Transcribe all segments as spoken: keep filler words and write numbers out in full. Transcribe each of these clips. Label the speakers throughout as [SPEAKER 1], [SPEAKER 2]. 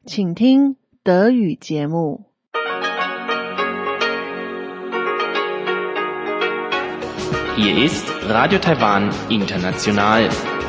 [SPEAKER 1] 请听德语节目。
[SPEAKER 2] Hier ist Radio Taiwan International.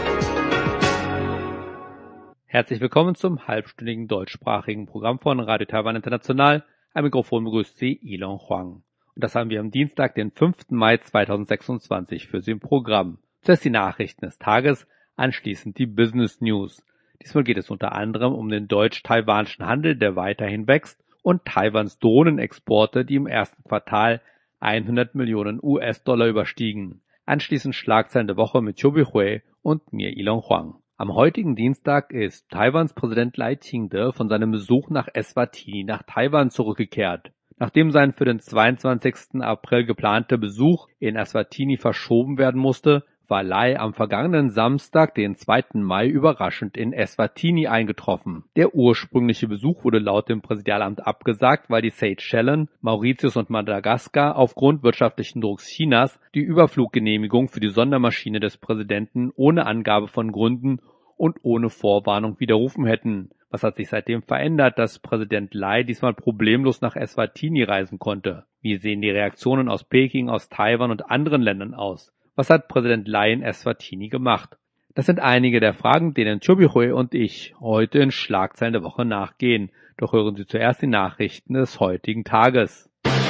[SPEAKER 3] Herzlich willkommen zum halbstündigen deutschsprachigen Programm von Radio Taiwan International. Am Mikrofon begrüßt Sie Ilon Huang. Und das haben wir am Dienstag, den fünften Mai zweitausendsechsundzwanzig für Sie im Programm. Zuerst die Nachrichten des Tages, anschließend die Business News. Diesmal geht es unter anderem um den deutsch-taiwanischen Handel, der weiterhin wächst, und Taiwans Drohnenexporte, die im ersten Quartal hundert Millionen U S-Dollar überstiegen. Anschließend Schlagzeilen der Woche mit Chobi Hui und mir Ilon Huang. Am heutigen Dienstag ist Taiwans Präsident Lai Ching-te von seinem Besuch nach Eswatini nach Taiwan zurückgekehrt. Nachdem sein für den zweiundzwanzigsten April geplanter Besuch in Eswatini verschoben werden musste, war Lai am vergangenen Samstag, den zweiten Mai, überraschend in Eswatini eingetroffen. Der ursprüngliche Besuch wurde laut dem Präsidialamt abgesagt, weil die Seychellen, Mauritius und Madagaskar aufgrund wirtschaftlichen Drucks Chinas die Überfluggenehmigung für die Sondermaschine des Präsidenten ohne Angabe von Gründen und ohne Vorwarnung widerrufen hätten. Was hat sich seitdem verändert, dass Präsident Lai diesmal problemlos nach Eswatini reisen konnte? Wie sehen die Reaktionen aus Peking, aus Taiwan und anderen Ländern aus? Was hat Präsident Lai in Eswatini gemacht? Das sind einige der Fragen, denen Chobi Hui und ich heute in Schlagzeilen der Woche nachgehen. Doch hören Sie zuerst die Nachrichten des heutigen Tages.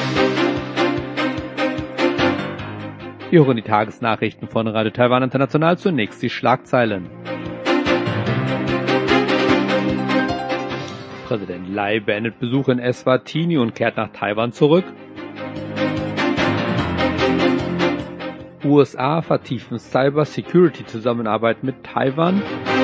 [SPEAKER 3] Wir hören die Tagesnachrichten von Radio Taiwan International, zunächst die Schlagzeilen. Präsident Lai beendet Besuch in Eswatini und kehrt nach Taiwan zurück. U S A vertiefen Cyber-Security-Zusammenarbeit mit Taiwan.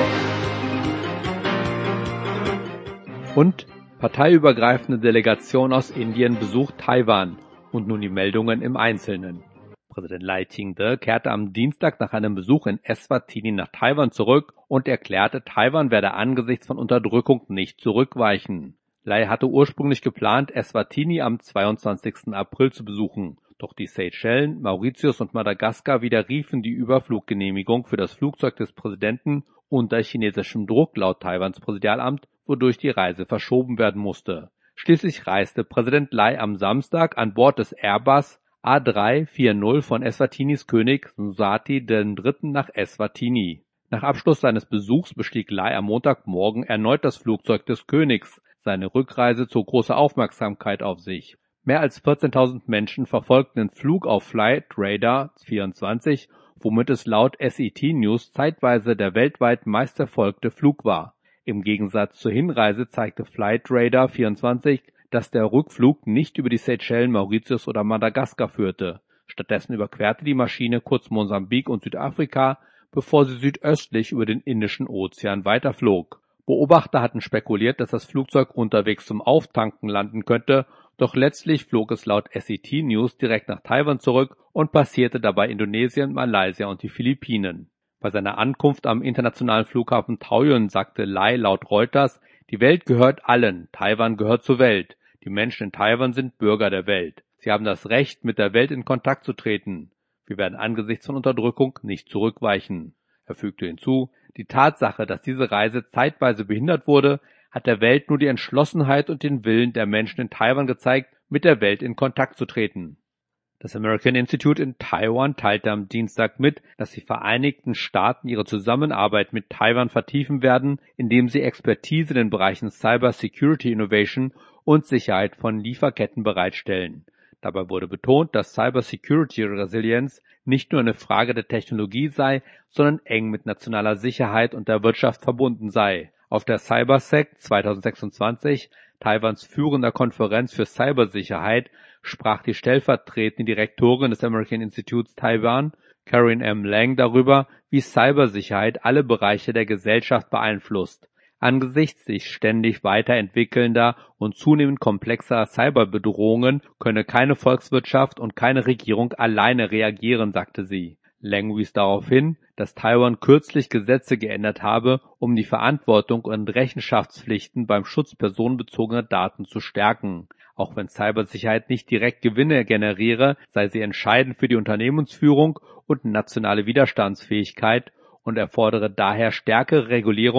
[SPEAKER 3] Und parteiübergreifende Delegation aus Indien besucht Taiwan. Und nun die Meldungen im Einzelnen. Präsident Lai Ching-te kehrte am Dienstag nach einem Besuch in Eswatini nach Taiwan zurück und erklärte, Taiwan werde angesichts von Unterdrückung nicht zurückweichen. Lai hatte ursprünglich geplant, Eswatini am zweiundzwanzigsten April zu besuchen. Doch die Seychellen, Mauritius und Madagaskar widerriefen die Überfluggenehmigung für das Flugzeug des Präsidenten unter chinesischem Druck laut Taiwans Präsidialamt, wodurch die Reise verschoben werden musste. Schließlich reiste Präsident Lai am Samstag an Bord des Airbus A drei vierzig von Eswatinis König Mswati der Dritte nach Eswatini. Nach Abschluss seines Besuchs bestieg Lai am Montagmorgen erneut das Flugzeug des Königs. Seine Rückreise zog große Aufmerksamkeit auf sich. Mehr als vierzehntausend Menschen verfolgten den Flug auf Flight Radar vierundzwanzig, womit es laut S E T News zeitweise der weltweit meisterfolgte Flug war. Im Gegensatz zur Hinreise zeigte Flight Radar vierundzwanzig, dass der Rückflug nicht über die Seychellen, Mauritius oder Madagaskar führte. Stattdessen überquerte die Maschine kurz Mosambik und Südafrika, bevor sie südöstlich über den Indischen Ozean weiterflog. Beobachter hatten spekuliert, dass das Flugzeug unterwegs zum Auftanken landen könnte, doch letztlich flog es laut S E T News direkt nach Taiwan zurück und passierte dabei Indonesien, Malaysia und die Philippinen. Bei seiner Ankunft am internationalen Flughafen Taoyuan sagte Lai laut Reuters, die Welt gehört allen, Taiwan gehört zur Welt. Die Menschen in Taiwan sind Bürger der Welt. Sie haben das Recht, mit der Welt in Kontakt zu treten. Wir werden angesichts von Unterdrückung nicht zurückweichen. Er fügte hinzu, die Tatsache, dass diese Reise zeitweise behindert wurde, hat der Welt nur die Entschlossenheit und den Willen der Menschen in Taiwan gezeigt, mit der Welt in Kontakt zu treten. Das American Institute in Taiwan teilte am Dienstag mit, dass die Vereinigten Staaten ihre Zusammenarbeit mit Taiwan vertiefen werden, indem sie Expertise in den Bereichen Cyber Security Innovation und Sicherheit von Lieferketten bereitstellen. Dabei wurde betont, dass Cyber Security Resilienz nicht nur eine Frage der Technologie sei, sondern eng mit nationaler Sicherheit und der Wirtschaft verbunden sei. Auf der CyberSec zweitausendsechsundzwanzig, Taiwans führender Konferenz für Cybersicherheit, sprach die stellvertretende Direktorin des American Institutes Taiwan, Karen M. Lang, darüber, wie Cybersicherheit alle Bereiche der Gesellschaft beeinflusst. Angesichts sich ständig weiterentwickelnder und zunehmend komplexer Cyberbedrohungen könne keine Volkswirtschaft und keine Regierung alleine reagieren, sagte sie. Lang wies darauf hin, dass Taiwan kürzlich Gesetze geändert habe, um die Verantwortung und Rechenschaftspflichten beim Schutz personenbezogener Daten zu stärken. Auch wenn Cybersicherheit nicht direkt Gewinne generiere, sei sie entscheidend für die Unternehmensführung und nationale Widerstandsfähigkeit und erfordere daher stärkere Regulierung,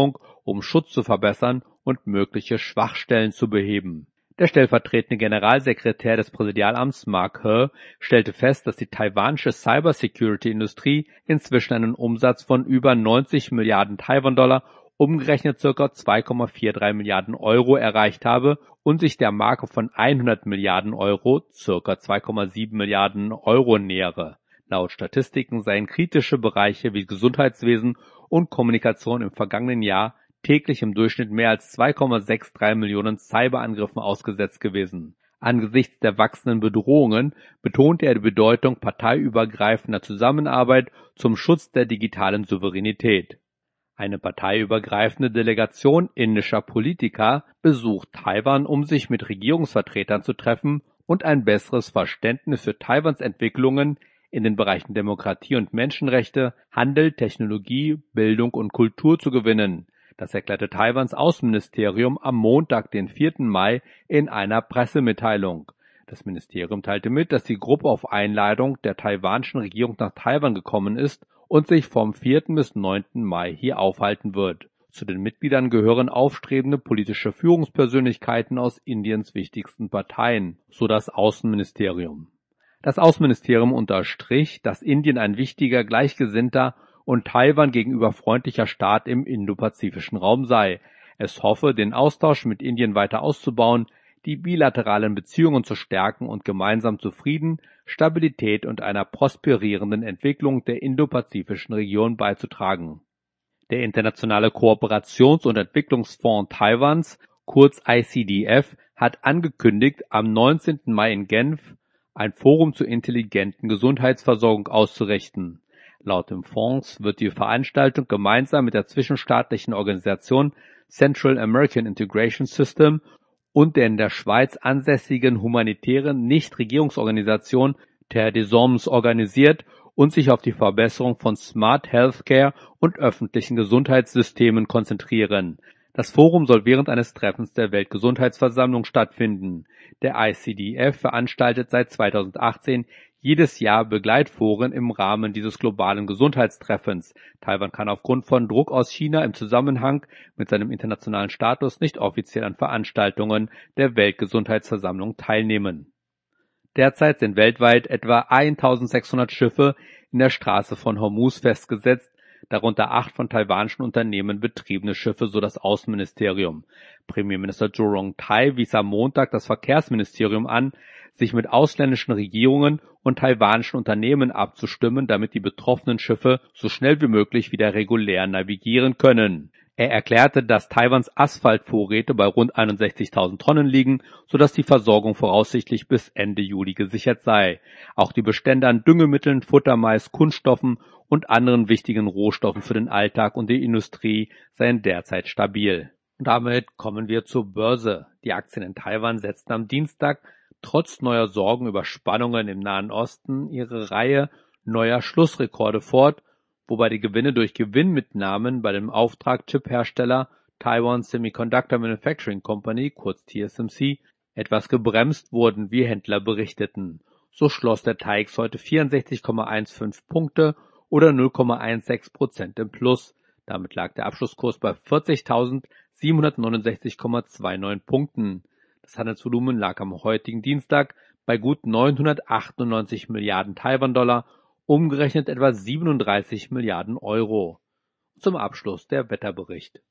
[SPEAKER 3] um Schutz zu verbessern und mögliche Schwachstellen zu beheben. Der stellvertretende Generalsekretär des Präsidialamts Mark He stellte fest, dass die taiwanische Cybersecurity-Industrie inzwischen einen Umsatz von über neunzig Milliarden Taiwan-Dollar, umgerechnet ca. zwei Komma drei vier Milliarden Euro erreicht habe und sich der Marke von hundert Milliarden Euro, ca. zwei Komma sieben Milliarden Euro nähere. Laut Statistiken seien kritische Bereiche wie Gesundheitswesen und Kommunikation im vergangenen Jahr täglich im Durchschnitt mehr als zwei Komma drei Millionen Cyberangriffen ausgesetzt gewesen. Angesichts der wachsenden Bedrohungen betonte er die Bedeutung parteiübergreifender Zusammenarbeit zum Schutz der digitalen Souveränität. Eine parteiübergreifende Delegation indischer Politiker besucht Taiwan, um sich mit Regierungsvertretern zu treffen und ein besseres Verständnis für Taiwans Entwicklungen in den Bereichen Demokratie und Menschenrechte, Handel, Technologie, Bildung und Kultur zu gewinnen. Das erklärte Taiwans Außenministerium am Montag, den vierten Mai, in einer Pressemitteilung. Das Ministerium teilte mit, dass die Gruppe auf Einladung der taiwanischen Regierung nach Taiwan gekommen ist und sich vom vierten bis neunten Mai hier aufhalten wird. Zu den Mitgliedern gehören aufstrebende politische Führungspersönlichkeiten aus Indiens wichtigsten Parteien, so das Außenministerium. Das Außenministerium unterstrich, dass Indien ein wichtiger, gleichgesinnter und Taiwan gegenüber freundlicher Staat im indopazifischen Raum sei. Es hoffe, den Austausch mit Indien weiter auszubauen, die bilateralen Beziehungen zu stärken und gemeinsam zu Frieden, Stabilität und einer prosperierenden Entwicklung der indopazifischen Region beizutragen. Der Internationale Kooperations- und Entwicklungsfonds Taiwans, kurz I C D F, hat angekündigt, am neunzehnten Mai in Genf ein Forum zur intelligenten Gesundheitsversorgung auszurichten. Laut dem Fonds wird die Veranstaltung gemeinsam mit der zwischenstaatlichen Organisation Central American Integration System und der in der Schweiz ansässigen humanitären Nichtregierungsorganisation Terre des Hommes organisiert und sich auf die Verbesserung von Smart Healthcare und öffentlichen Gesundheitssystemen konzentrieren. Das Forum soll während eines Treffens der Weltgesundheitsversammlung stattfinden. Der I C D F veranstaltet seit zweitausendachtzehn jedes Jahr Begleitforen im Rahmen dieses globalen Gesundheitstreffens. Taiwan kann aufgrund von Druck aus China im Zusammenhang mit seinem internationalen Status nicht offiziell an Veranstaltungen der Weltgesundheitsversammlung teilnehmen. Derzeit sind weltweit etwa eintausendsechshundert Schiffe in der Straße von Hormuz festgesetzt, darunter acht von taiwanischen Unternehmen betriebene Schiffe, so das Außenministerium. Premierminister Zhou Rongtai wies am Montag das Verkehrsministerium an, sich mit ausländischen Regierungen und taiwanischen Unternehmen abzustimmen, damit die betroffenen Schiffe so schnell wie möglich wieder regulär navigieren können. Er erklärte, dass Taiwans Asphaltvorräte bei rund einundsechzigtausend Tonnen liegen, sodass die Versorgung voraussichtlich bis Ende Juli gesichert sei. Auch die Bestände an Düngemitteln, Futtermais, Kunststoffen und anderen wichtigen Rohstoffen für den Alltag und die Industrie seien derzeit stabil. Und damit kommen wir zur Börse. Die Aktien in Taiwan setzten am Dienstag trotz neuer Sorgen über Spannungen im Nahen Osten ihre Reihe neuer Schlussrekorde fort, wobei die Gewinne durch Gewinnmitnahmen bei dem Auftrag-Chip-Hersteller Taiwan Semiconductor Manufacturing Company, kurz T S M C, etwas gebremst wurden, wie Händler berichteten. So schloss der T A I X heute vierundsechzig Komma fünfzehn Punkte oder null Komma sechzehn Prozent im Plus. Damit lag der Abschlusskurs bei vierzigtausendsiebenhundertneunundsechzig Komma neunundzwanzig Punkten. Das Handelsvolumen lag am heutigen Dienstag bei gut neunhundertachtundneunzig Milliarden Taiwan-Dollar, umgerechnet etwa siebenunddreißig Milliarden Euro. Zum Abschluss der Wetterbericht.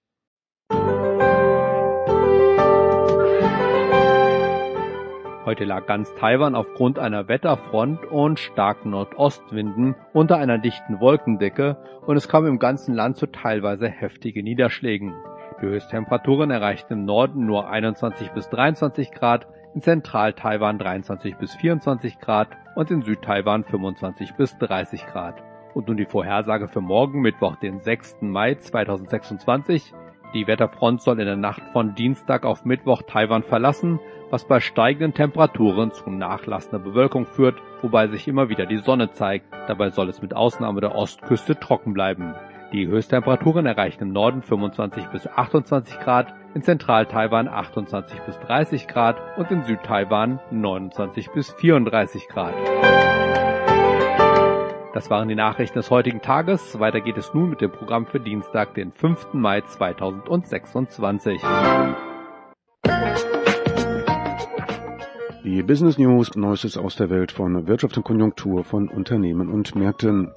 [SPEAKER 3] Heute lag ganz Taiwan aufgrund einer Wetterfront und starken Nordostwinden unter einer dichten Wolkendecke und es kam im ganzen Land zu teilweise heftigen Niederschlägen. Die Höchsttemperaturen erreichten im Norden nur einundzwanzig bis dreiundzwanzig Grad, in Zentral-Taiwan dreiundzwanzig bis vierundzwanzig Grad und in Süd-Taiwan fünfundzwanzig bis dreißig Grad. Und nun die Vorhersage für morgen, Mittwoch, den sechsten Mai zweitausendsechsundzwanzig. Die Wetterfront soll in der Nacht von Dienstag auf Mittwoch Taiwan verlassen, was bei steigenden Temperaturen zu nachlassender Bewölkung führt, wobei sich immer wieder die Sonne zeigt. Dabei soll es mit Ausnahme der Ostküste trocken bleiben. Die Höchsttemperaturen erreichen im Norden fünfundzwanzig bis achtundzwanzig Grad, in Zentral-Taiwan achtundzwanzig bis dreißig Grad und in Süd-Taiwan neunundzwanzig bis vierunddreißig Grad. Das waren die Nachrichten des heutigen Tages. Weiter geht es nun mit dem Programm für Dienstag, den fünften Mai zweitausendsechsundzwanzig.
[SPEAKER 4] Die Business News, Neuestes aus der Welt von Wirtschaft und Konjunktur, von Unternehmen und Märkten.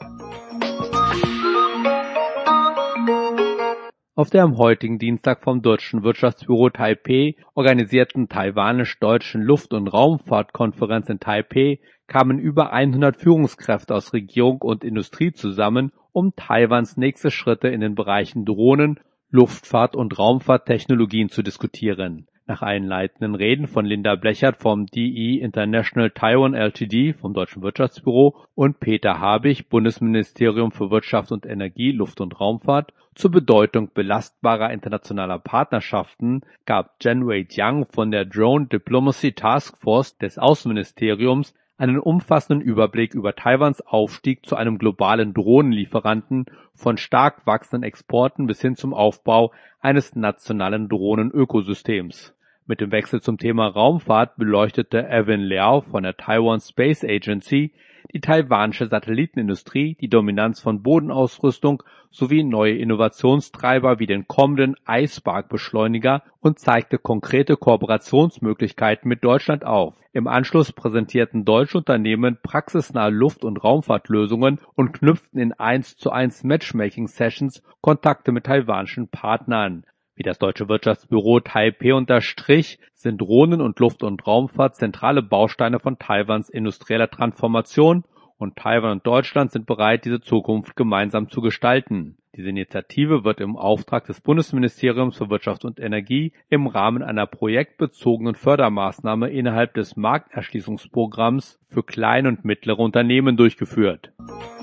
[SPEAKER 3] Auf der am heutigen Dienstag vom Deutschen Wirtschaftsbüro Taipeh organisierten taiwanisch-deutschen Luft- und Raumfahrtkonferenz in Taipeh kamen über hundert Führungskräfte aus Regierung und Industrie zusammen, um Taiwans nächste Schritte in den Bereichen Drohnen, Luftfahrt und Raumfahrttechnologien zu diskutieren. Nach einleitenden Reden von Linda Blechert vom D E International Taiwan Limited vom Deutschen Wirtschaftsbüro und Peter Habich, Bundesministerium für Wirtschaft und Energie, Luft- und Raumfahrt, zur Bedeutung belastbarer internationaler Partnerschaften gab Jianwei Jiang von der Drone Diplomacy Task Force des Außenministeriums einen umfassenden Überblick über Taiwans Aufstieg zu einem globalen Drohnenlieferanten von stark wachsenden Exporten bis hin zum Aufbau eines nationalen Drohnenökosystems. Mit dem Wechsel zum Thema Raumfahrt beleuchtete Evan Liao von der Taiwan Space Agency die taiwanische Satellitenindustrie, die Dominanz von Bodenausrüstung sowie neue Innovationstreiber wie den kommenden iSpark-Beschleuniger und zeigte konkrete Kooperationsmöglichkeiten mit Deutschland auf. Im Anschluss präsentierten deutsche Unternehmen praxisnahe Luft- und Raumfahrtlösungen und knüpften in eins zu eins Matchmaking-Sessions Kontakte mit taiwanischen Partnern. Wie das Deutsche Wirtschaftsbüro Taipeh unterstrich, sind Drohnen und Luft- und Raumfahrt zentrale Bausteine von Taiwans industrieller Transformation und Taiwan und Deutschland sind bereit, diese Zukunft gemeinsam zu gestalten. Diese Initiative wird im Auftrag des Bundesministeriums für Wirtschaft und Energie im Rahmen einer projektbezogenen Fördermaßnahme innerhalb des Markterschließungsprogramms für kleine und mittlere Unternehmen durchgeführt.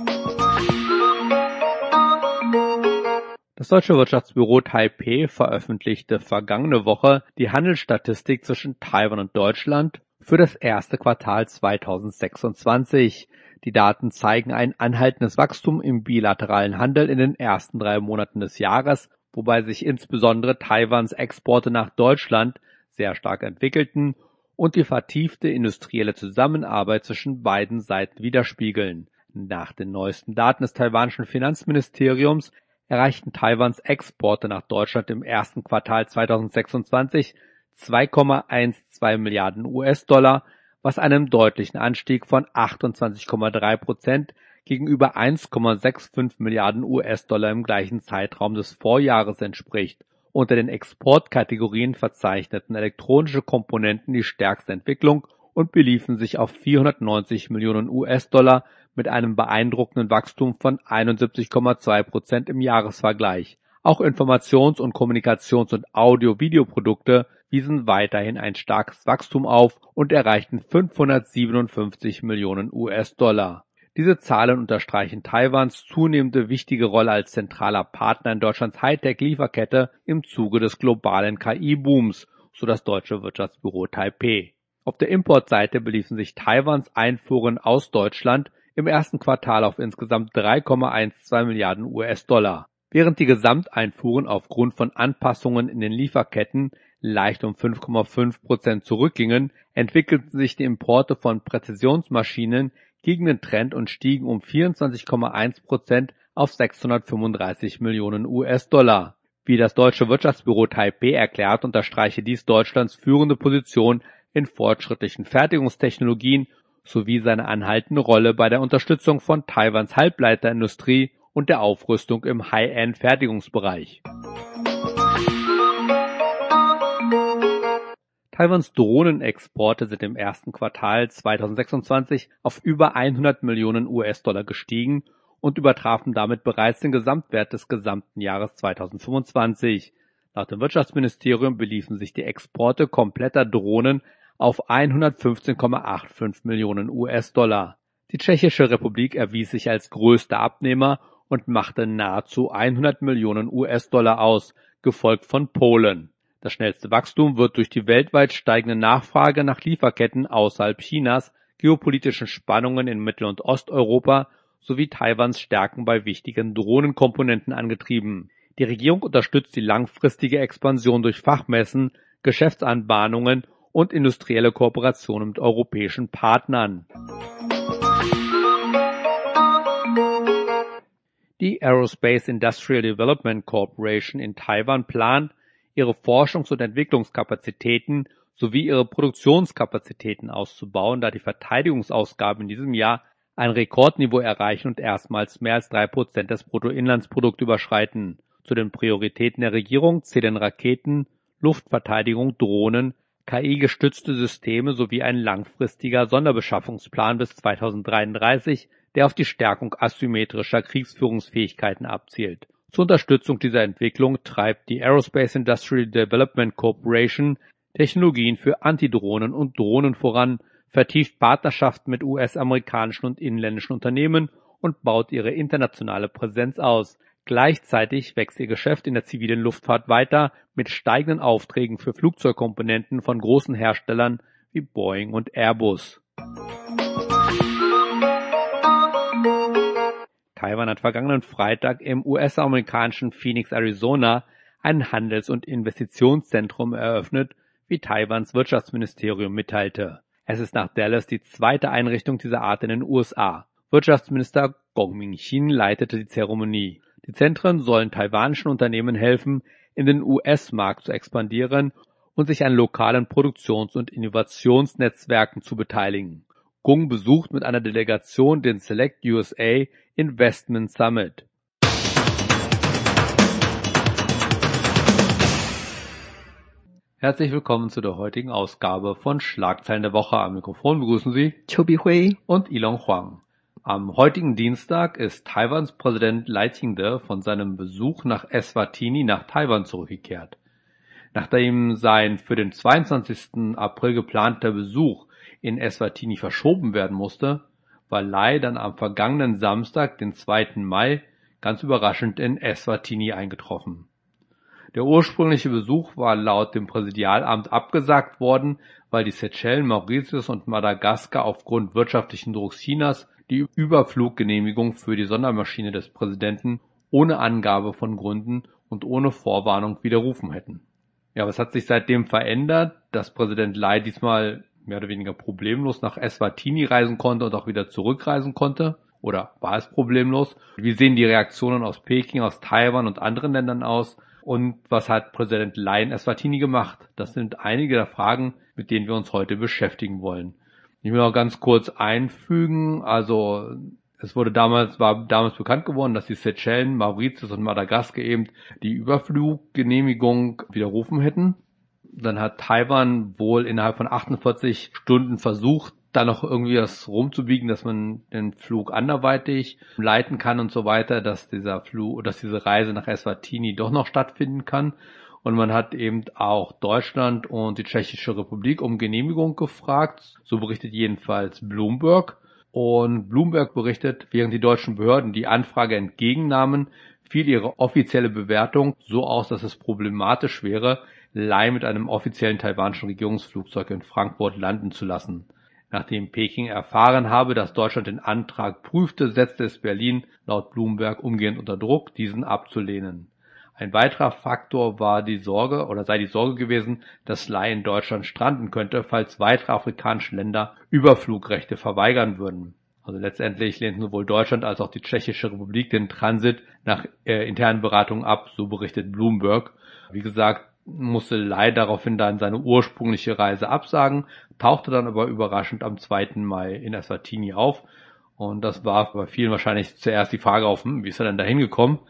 [SPEAKER 3] Das Deutsche Wirtschaftsbüro Taipeh veröffentlichte vergangene Woche die Handelsstatistik zwischen Taiwan und Deutschland für das erste Quartal zweitausendsechsundzwanzig. Die Daten zeigen ein anhaltendes Wachstum im bilateralen Handel in den ersten drei Monaten des Jahres, wobei sich insbesondere Taiwans Exporte nach Deutschland sehr stark entwickelten und die vertiefte industrielle Zusammenarbeit zwischen beiden Seiten widerspiegeln. Nach den neuesten Daten des taiwanischen Finanzministeriums erreichten Taiwans Exporte nach Deutschland im ersten Quartal zweitausendsechsundzwanzig zwei Komma zwölf Milliarden U S-Dollar, was einem deutlichen Anstieg von achtundzwanzig Komma drei Prozent gegenüber eins Komma fünfundsechzig Milliarden U S-Dollar im gleichen Zeitraum des Vorjahres entspricht. Unter den Exportkategorien verzeichneten elektronische Komponenten die stärkste Entwicklung und beliefen sich auf vierhundertneunzig Millionen U S-Dollar mit einem beeindruckenden Wachstum von einundsiebzig Komma zwei Prozent im Jahresvergleich. Auch Informations- und Kommunikations- und Audio-Video-Produkte wiesen weiterhin ein starkes Wachstum auf und erreichten fünfhundertsiebenundfünfzig Millionen U S-Dollar. Diese Zahlen unterstreichen Taiwans zunehmende wichtige Rolle als zentraler Partner in Deutschlands Hightech-Lieferkette im Zuge des globalen K I-Booms, so das Deutsche Wirtschaftsbüro Taipeh. Auf der Importseite beliefen sich Taiwans Einfuhren aus Deutschland im ersten Quartal auf insgesamt drei Komma zwölf Milliarden U S-Dollar. Während die Gesamteinfuhren aufgrund von Anpassungen in den Lieferketten leicht um fünf Komma fünf Prozent zurückgingen, entwickelten sich die Importe von Präzisionsmaschinen gegen den Trend und stiegen um vierundzwanzig Komma eins Prozent auf sechshundertfünfunddreißig Millionen U S-Dollar. Wie das Deutsche Wirtschaftsbüro Taipeh erklärt, unterstreiche dies Deutschlands führende Position in fortschrittlichen Fertigungstechnologien sowie seine anhaltende Rolle bei der Unterstützung von Taiwans Halbleiterindustrie und der Aufrüstung im High-End-Fertigungsbereich. Taiwans Drohnenexporte sind im ersten Quartal zweitausendsechsundzwanzig auf über hundert Millionen U S-Dollar gestiegen und übertrafen damit bereits den Gesamtwert des gesamten Jahres zweitausendfünfundzwanzig. Laut dem Wirtschaftsministerium beliefen sich die Exporte kompletter Drohnen auf hundertfünfzehn Komma fünfundachtzig Millionen U S-Dollar. Die Tschechische Republik erwies sich als größter Abnehmer und machte nahezu hundert Millionen U S-Dollar aus, gefolgt von Polen. Das schnellste Wachstum wird durch die weltweit steigende Nachfrage nach Lieferketten außerhalb Chinas, geopolitischen Spannungen in Mittel- und Osteuropa sowie Taiwans Stärken bei wichtigen Drohnenkomponenten angetrieben. Die Regierung unterstützt die langfristige Expansion durch Fachmessen, Geschäftsanbahnungen und industrielle Kooperationen mit europäischen Partnern. Die Aerospace Industrial Development Corporation in Taiwan plant, ihre Forschungs- und Entwicklungskapazitäten sowie ihre Produktionskapazitäten auszubauen, da die Verteidigungsausgaben in diesem Jahr ein Rekordniveau erreichen und erstmals mehr als drei Prozent des Bruttoinlandsprodukts überschreiten. Zu den Prioritäten der Regierung zählen Raketen, Luftverteidigung, Drohnen, K I-gestützte Systeme sowie ein langfristiger Sonderbeschaffungsplan bis zweitausenddreiunddreißig, der auf die Stärkung asymmetrischer Kriegsführungsfähigkeiten abzielt. Zur Unterstützung dieser Entwicklung treibt die Aerospace Industrial Development Corporation Technologien für Antidrohnen und Drohnen voran, vertieft Partnerschaften mit U S-amerikanischen und inländischen Unternehmen und baut ihre internationale Präsenz aus. Gleichzeitig wächst ihr Geschäft in der zivilen Luftfahrt weiter mit steigenden Aufträgen für Flugzeugkomponenten von großen Herstellern wie Boeing und Airbus. Taiwan hat vergangenen Freitag im U S-amerikanischen Phoenix, Arizona ein Handels- und Investitionszentrum eröffnet, wie Taiwans Wirtschaftsministerium mitteilte. Es ist nach Dallas die zweite Einrichtung dieser Art in den U S A. Wirtschaftsminister Gong Ming-Shin leitete die Zeremonie. Die Zentren sollen taiwanischen Unternehmen helfen, in den U S-Markt zu expandieren und sich an lokalen Produktions- und Innovationsnetzwerken zu beteiligen. Gong besucht mit einer Delegation den Select U S A Investment Summit. Herzlich willkommen zu der heutigen Ausgabe von Schlagzeilen der Woche. Am Mikrofon begrüßen Sie
[SPEAKER 1] Chobi Hui
[SPEAKER 3] und Ilon Huang. Am heutigen Dienstag ist Taiwans Präsident Lai Ching-te von seinem Besuch nach Eswatini nach Taiwan zurückgekehrt. Nachdem sein für den zweiundzwanzigsten April geplanter Besuch in Eswatini verschoben werden musste, war Lai dann am vergangenen Samstag, den zweiten Mai, ganz überraschend in Eswatini eingetroffen. Der ursprüngliche Besuch war laut dem Präsidialamt abgesagt worden, weil die Seychellen, Mauritius und Madagaskar aufgrund wirtschaftlichen Drucks Chinas die Überfluggenehmigung für die Sondermaschine des Präsidenten ohne Angabe von Gründen und ohne Vorwarnung widerrufen hätten. Ja, was hat sich seitdem verändert, dass Präsident Lai diesmal mehr oder weniger problemlos nach Eswatini reisen konnte und auch wieder zurückreisen konnte? Oder war es problemlos? Wie sehen die Reaktionen aus Peking, aus Taiwan und anderen Ländern aus? Und was hat Präsident Lai in Eswatini gemacht? Das sind einige der Fragen, mit denen wir uns heute beschäftigen wollen. Ich will noch ganz kurz einfügen, also es wurde damals, war damals bekannt geworden, dass die Seychellen, Mauritius und Madagaskar eben die Überfluggenehmigung widerrufen hätten. Dann hat Taiwan wohl innerhalb von achtundvierzig Stunden versucht, da noch irgendwie das rumzubiegen, dass man den Flug anderweitig leiten kann und so weiter, dass dieser Flug, dass diese Reise nach Eswatini doch noch stattfinden kann. Und man hat eben auch Deutschland und die Tschechische Republik um Genehmigung gefragt. So berichtet jedenfalls Bloomberg. Und Bloomberg berichtet, während die deutschen Behörden die Anfrage entgegennahmen, fiel ihre offizielle Bewertung so aus, dass es problematisch wäre, Lai mit einem offiziellen taiwanischen Regierungsflugzeug in Frankfurt landen zu lassen. Nachdem Peking erfahren habe, dass Deutschland den Antrag prüfte, setzte es Berlin laut Bloomberg umgehend unter Druck, diesen abzulehnen. Ein weiterer Faktor war die Sorge oder sei die Sorge gewesen, dass Lai in Deutschland stranden könnte, falls weitere afrikanische Länder Überflugrechte verweigern würden. Also letztendlich lehnten sowohl Deutschland als auch die Tschechische Republik den Transit nach äh, internen Beratungen ab, so berichtet Bloomberg. Wie gesagt, musste Lai daraufhin dann seine ursprüngliche Reise absagen, tauchte dann aber überraschend am zweiten Mai in Eswatini auf. Und das war bei vielen wahrscheinlich zuerst die Frage auf, hm, wie ist er denn da hingekommen?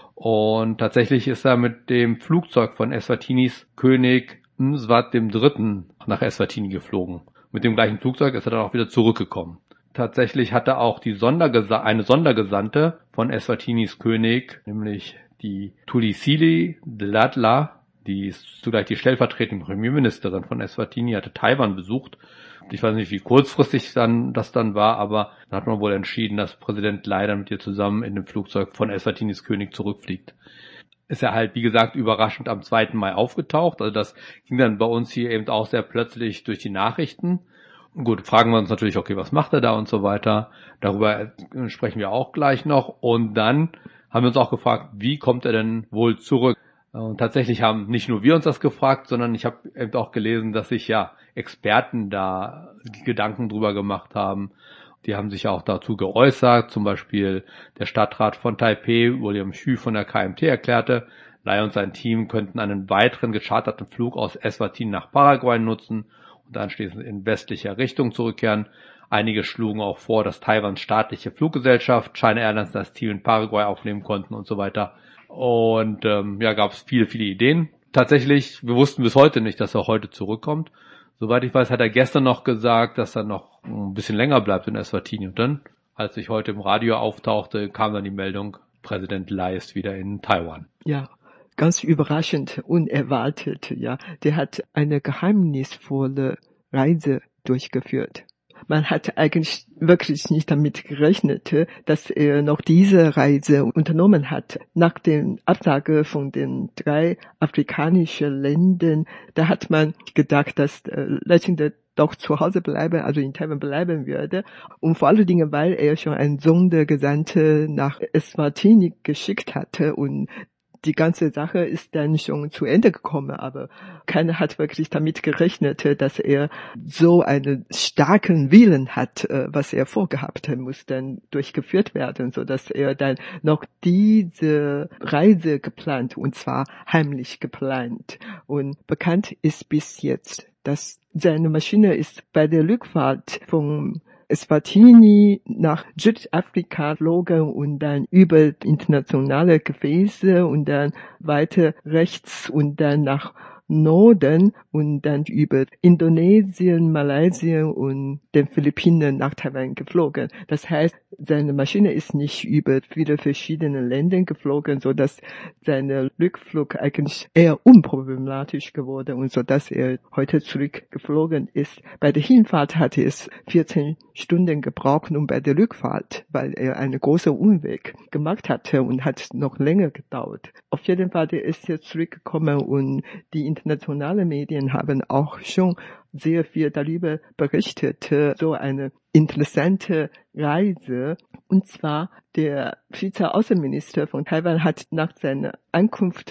[SPEAKER 3] Und tatsächlich ist er mit dem Flugzeug von Eswatinis König Mswat der Dritte nach Eswatini geflogen. Mit dem gleichen Flugzeug ist er dann auch wieder zurückgekommen. Tatsächlich hatte auch die Sondergesa- eine Sondergesandte von Eswatinis König, nämlich die Tulisili Dladla, die ist zugleich die stellvertretende Premierministerin von Eswatini, hatte Taiwan besucht. Ich weiß nicht, wie kurzfristig dann das dann war, aber dann hat man wohl entschieden, dass Präsident Lai dann mit ihr zusammen in dem Flugzeug von Eswatinis König zurückfliegt. Ist er halt, wie gesagt, überraschend am zweiten Mai aufgetaucht. Also das ging dann bei uns hier eben auch sehr plötzlich durch die Nachrichten. Gut, fragen wir uns natürlich, okay, was macht er da und so weiter. Darüber sprechen wir auch gleich noch. Und dann haben wir uns auch gefragt, wie kommt er denn wohl zurück? Und tatsächlich haben nicht nur wir uns das gefragt, sondern ich habe eben auch gelesen, dass sich ja Experten da Gedanken drüber gemacht haben. Die haben sich auch dazu geäußert, zum Beispiel der Stadtrat von Taipeh, William Xu von der K M T, erklärte, Lai und sein Team könnten einen weiteren gecharterten Flug aus Eswatini nach Paraguay nutzen und anschließend in westlicher Richtung zurückkehren. Einige schlugen auch vor, dass Taiwans staatliche Fluggesellschaft China Airlines das Team in Paraguay aufnehmen konnten und so weiter. Und ähm, ja, gab es viele, viele Ideen. Tatsächlich, wir wussten bis heute nicht, dass er heute zurückkommt. Soweit ich weiß, hat er gestern noch gesagt, dass er noch ein bisschen länger bleibt in Eswatini. Und dann, als ich heute im Radio auftauchte, kam dann die Meldung, Präsident Lai ist wieder in Taiwan.
[SPEAKER 5] Ja, ganz überraschend, unerwartet, ja. Der hat eine geheimnisvolle Reise durchgeführt. Man hat eigentlich wirklich nicht damit gerechnet, dass er noch diese Reise unternommen hat. Nach der Absage von den drei afrikanischen Ländern, da hat man gedacht, dass äh, Leichinde doch zu Hause bleiben, also in Taiwan bleiben würde. Und vor allen Dingen, weil er schon einen Sondergesandte nach Eswatini geschickt hatte und die ganze Sache ist dann schon zu Ende gekommen, aber keiner hat wirklich damit gerechnet, dass er so einen starken Willen hat, was er vorgehabt hat, muss dann durchgeführt werden, so dass er dann noch diese Reise geplant, und zwar heimlich geplant. Und bekannt ist bis jetzt, dass seine Maschine ist bei der Rückfahrt vom Eswatini nach Südafrika flogen und dann über internationale Gefäße und dann weiter rechts und dann nach Norden und dann über Indonesien, Malaysia und den Philippinen nach Taiwan geflogen. Das heißt, seine Maschine ist nicht über viele verschiedene Länder geflogen, so dass sein Rückflug eigentlich eher unproblematisch geworden und so dass er heute zurückgeflogen ist. Bei der Hinfahrt hatte es vierzehn Stunden gebraucht und bei der Rückfahrt, weil er einen großen Umweg gemacht hatte und hat noch länger gedauert. Auf jeden Fall, er ist jetzt zurückgekommen und die internationalen Medien haben auch schon sehr viel darüber berichtet, so eine interessante Reise. Und zwar der Vizeaußenminister von Taiwan hat nach seiner Ankunft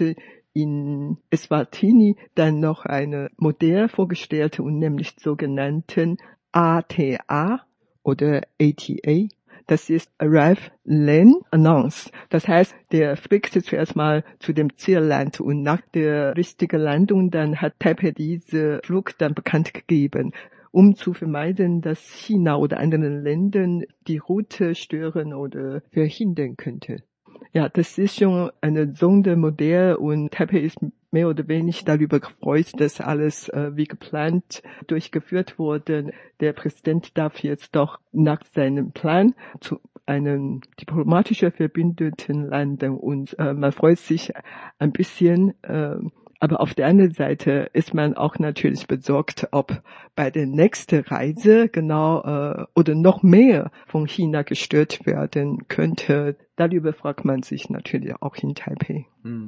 [SPEAKER 5] in Eswatini dann noch eine Modell vorgestellt und nämlich sogenannten A T A oder A T A. Das ist Arrive, Land, Announce. Das heißt, der fliegt zuerst mal zu dem Zielland und nach der richtigen Landung dann hat Taipei diese Flug dann bekannt gegeben, um zu vermeiden, dass China oder anderen Ländern die Route stören oder verhindern könnte. Ja, das ist schon ein Sondermodell und Taipei ist mehr oder weniger darüber gefreut, dass alles äh, wie geplant durchgeführt wurde. Der Präsident darf jetzt doch nach seinem Plan zu einem diplomatischen Verbündeten landen und äh, man freut sich ein bisschen. Äh, aber auf der anderen Seite ist man auch natürlich besorgt, ob bei der nächsten Reise genau äh, oder noch mehr von China gestört werden könnte. Darüber fragt man sich natürlich auch in Taipei.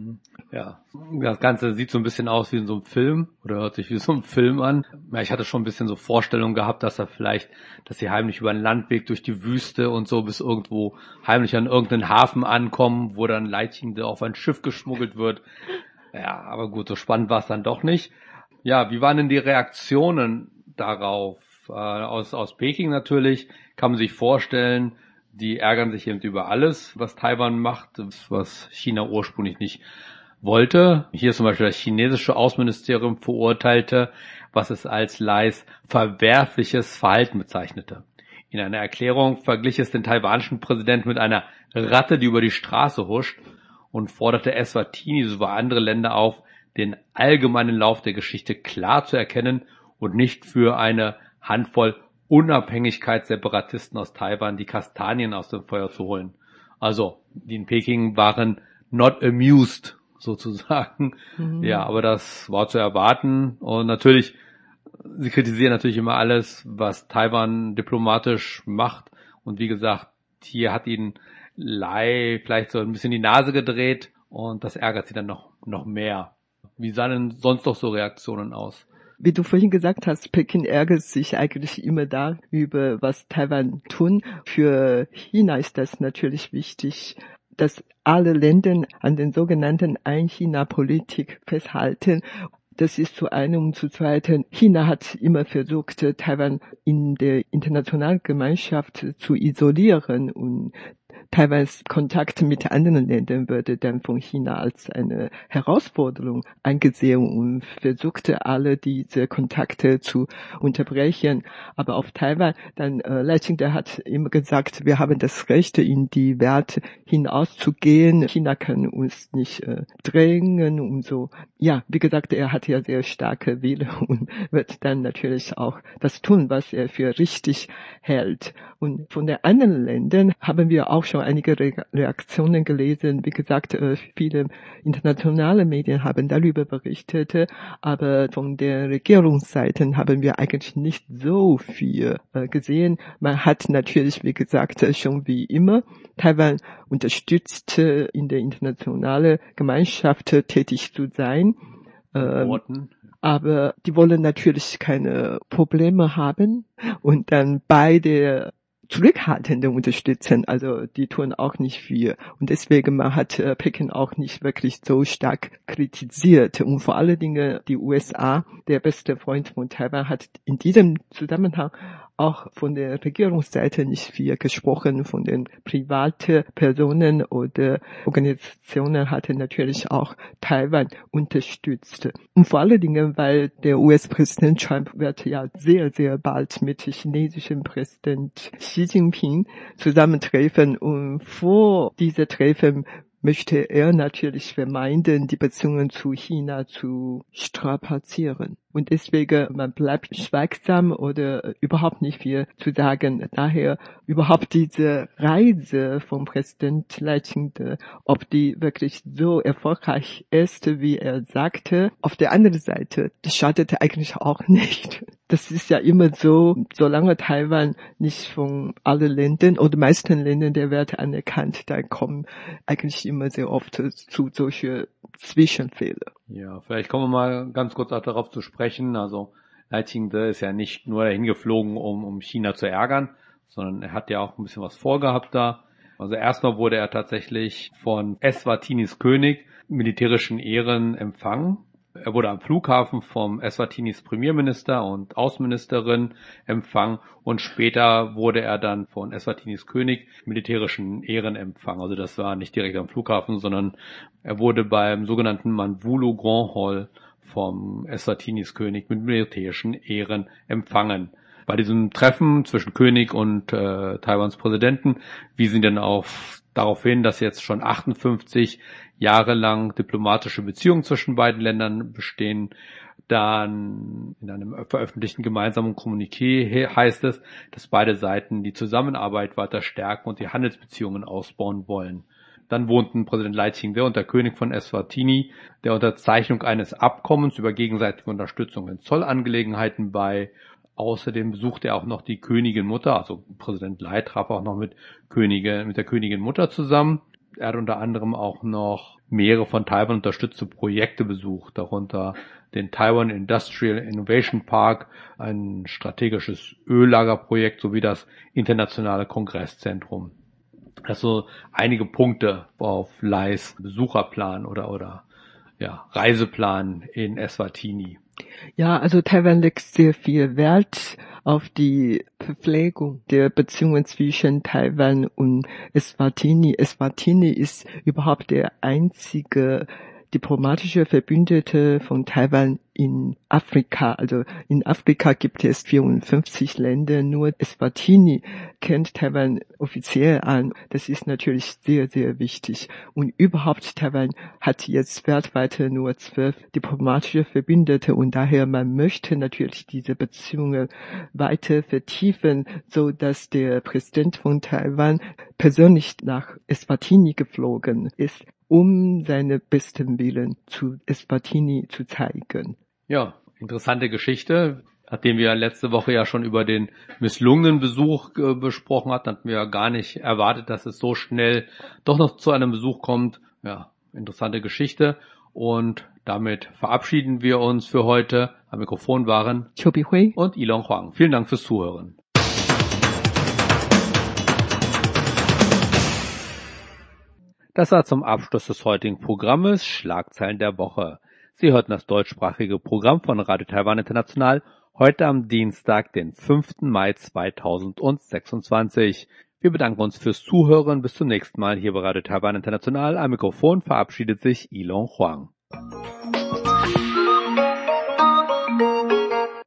[SPEAKER 3] Ja, das Ganze sieht so ein bisschen aus wie in so einem Film oder hört sich wie so ein Film an. Ja, ich hatte schon ein bisschen so Vorstellungen gehabt, dass er vielleicht, dass sie heimlich über einen Landweg durch die Wüste und so bis irgendwo heimlich an irgendeinen Hafen ankommen, wo dann Leichinde auf ein Schiff geschmuggelt wird. Ja, aber gut, so spannend war es dann doch nicht. Ja, wie waren denn die Reaktionen darauf? Äh, aus, aus Peking natürlich kann man sich vorstellen, die ärgern sich eben über alles, was Taiwan macht, was China ursprünglich nicht wollte. Hier zum Beispiel das chinesische Außenministerium verurteilte, was es als Lais verwerfliches Verhalten bezeichnete. In einer Erklärung verglich es den taiwanischen Präsidenten mit einer Ratte, die über die Straße huscht, und forderte Eswatini sowie andere Länder auf, den allgemeinen Lauf der Geschichte klar zu erkennen und nicht für eine Handvoll Unabhängigkeitsseparatisten aus Taiwan die Kastanien aus dem Feuer zu holen. Also, die in Peking waren not amused, sozusagen. Mhm. Ja, aber das war zu erwarten. Und natürlich, sie kritisieren natürlich immer alles, was Taiwan diplomatisch macht. Und wie gesagt, hier hat ihnen Lai vielleicht so ein bisschen die Nase gedreht und das ärgert sie dann noch, noch mehr. Wie sahen denn sonst noch so Reaktionen aus?
[SPEAKER 5] Wie du vorhin gesagt hast, Peking ärgert sich eigentlich immer darüber, was Taiwan tun. Für China ist das natürlich wichtig, dass alle Länder an den sogenannten Ein-China-Politik festhalten. Das ist zu einem und zu zweiten. China hat immer versucht, Taiwan in der internationalen Gemeinschaft zu isolieren, und Taiwans Kontakt mit anderen Ländern würde dann von China als eine Herausforderung angesehen und versuchte alle diese Kontakte zu unterbrechen. Aber auf Taiwan, dann äh, Lai Ching-te hat immer gesagt, wir haben das Recht, in die Welt hinauszugehen. China kann uns nicht äh, drängen und so. Ja, wie gesagt, er hat ja sehr starke Wille und wird dann natürlich auch das tun, was er für richtig hält. Und von den anderen Ländern haben wir auch schon einige Re- Reaktionen gelesen. Wie gesagt, äh, viele internationale Medien haben darüber berichtet, aber von der Regierungsseite haben wir eigentlich nicht so viel äh, gesehen. Man hat natürlich, wie gesagt, schon wie immer Taiwan unterstützt, äh, in der internationalen Gemeinschaft äh, tätig zu sein. Ähm,
[SPEAKER 3] Worten.
[SPEAKER 5] aber die wollen natürlich keine Probleme haben und dann beide zurückhaltende unterstützen, also die tun auch nicht viel, und deswegen man hat äh, Peking auch nicht wirklich so stark kritisiert, und vor allen Dingen die U S A, der beste Freund von Taiwan, hat in diesem Zusammenhang auch von der Regierungsseite nicht viel gesprochen. Von den privaten Personen oder Organisationen hat er natürlich auch Taiwan unterstützt. Und vor allen Dingen, weil der U S-Präsident Trump wird ja sehr, sehr bald mit chinesischem Präsident Xi Jinping zusammentreffen, und vor dieser Treffen möchte er natürlich vermeiden, die Beziehungen zu China zu strapazieren. Und deswegen, man bleibt schweigsam oder überhaupt nicht viel zu sagen. Daher überhaupt diese Reise vom Präsident Lai Ching-te, ob die wirklich so erfolgreich ist, wie er sagte. Auf der anderen Seite, das schadet eigentlich auch nicht. Das ist ja immer so, solange Taiwan nicht von allen Ländern oder meisten Ländern der Welt anerkannt, dann kommen eigentlich immer sehr oft zu solche Zwischenfälle.
[SPEAKER 3] Ja, vielleicht kommen wir mal ganz kurz auch darauf zu sprechen. Also Lai Ching-te ist ja nicht nur dahin geflogen, um, um China zu ärgern, sondern er hat ja auch ein bisschen was vorgehabt da. Also erstmal wurde er tatsächlich von Eswatinis König militärischen Ehren empfangen. Er wurde am Flughafen vom Eswatinis Premierminister und Außenministerin empfangen, und später wurde er dann von Eswatinis König militärischen Ehren empfangen. Also das war nicht direkt am Flughafen, sondern er wurde beim sogenannten Manvulu Grand Hall vom Eswatinis König mit militärischen Ehren empfangen. Bei diesem Treffen zwischen König und äh, Taiwans Präsidenten wiesen dann auf darauf hin, dass jetzt schon achtundfünfzig Jahre lang diplomatische Beziehungen zwischen beiden Ländern bestehen. Dann in einem veröffentlichten gemeinsamen Kommuniqué heißt es, dass beide Seiten die Zusammenarbeit weiter stärken und die Handelsbeziehungen ausbauen wollen. Dann wohnten Präsident Lai Ching-te und der König von Eswatini der Unterzeichnung eines Abkommens über gegenseitige Unterstützung in Zollangelegenheiten bei. Außerdem besuchte er auch noch die Königin Mutter, also Präsident Lai traf auch noch mit Könige, mit der Königin Mutter zusammen. Er hat unter anderem auch noch mehrere von Taiwan unterstützte Projekte besucht, darunter den Taiwan Industrial Innovation Park, ein strategisches Öllagerprojekt sowie das internationale Kongresszentrum. Also einige Punkte auf Lais Besucherplan oder oder ja Reiseplan in Eswatini.
[SPEAKER 5] Ja, also Taiwan legt sehr viel Wert auf die Verpflegung der Beziehungen zwischen Taiwan und Eswatini. Eswatini ist überhaupt der einzige diplomatische Verbündete von Taiwan in Afrika. Also in Afrika gibt es vierundfünfzig Länder, nur Eswatini kennt Taiwan offiziell an. Das ist natürlich sehr, sehr wichtig. Und überhaupt Taiwan hat jetzt weltweit nur zwölf diplomatische Verbündete, und daher man möchte natürlich diese Beziehungen weiter vertiefen, so dass der Präsident von Taiwan persönlich nach Eswatini geflogen ist, um seine besten Willen zu Eswatini zu zeigen.
[SPEAKER 3] Ja, interessante Geschichte. Nachdem wir letzte Woche ja schon über den misslungenen Besuch äh, besprochen hatten, hatten wir ja gar nicht erwartet, dass es so schnell doch noch zu einem Besuch kommt. Ja, interessante Geschichte. Und damit verabschieden wir uns für heute. Am Mikrofon waren
[SPEAKER 5] Qiu Bihui
[SPEAKER 3] und Yilong Huang. Vielen Dank fürs Zuhören. Das war zum Abschluss des heutigen Programmes Schlagzeilen der Woche. Sie hörten das deutschsprachige Programm von Radio Taiwan International heute am Dienstag, den fünften Mai zweitausendsechsundzwanzig. Wir bedanken uns fürs Zuhören. Bis zum nächsten Mal hier bei Radio Taiwan International. Am Mikrofon verabschiedet sich Ilon Huang.